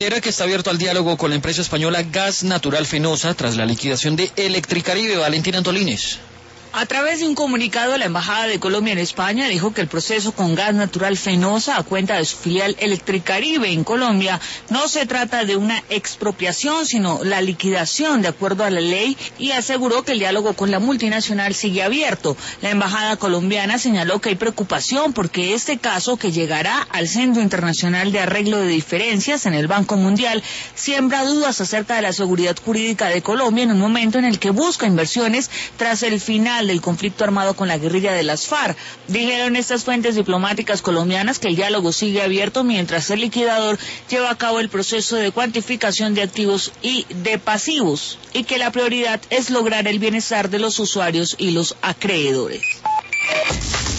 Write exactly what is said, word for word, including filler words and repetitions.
Era que está abierto al diálogo con la empresa española Gas Natural Fenosa tras la liquidación de Electricaribe. Valentina Antolines. A través de un comunicado, la Embajada de Colombia en España dijo que el proceso con Gas Natural Fenosa, a cuenta de su filial Electricaribe en Colombia, no se trata de una expropiación, sino la liquidación de acuerdo a la ley, y aseguró que el diálogo con la multinacional sigue abierto. La Embajada colombiana señaló que hay preocupación porque este caso, que llegará al Centro Internacional de Arreglo de Diferencias en el Banco Mundial, siembra dudas acerca de la seguridad jurídica de Colombia en un momento en el que busca inversiones tras el final del conflicto armado con la guerrilla de las FARC. Dijeron estas fuentes diplomáticas colombianas que el diálogo sigue abierto mientras el liquidador lleva a cabo el proceso de cuantificación de activos y de pasivos, y que la prioridad es lograr el bienestar de los usuarios y los acreedores.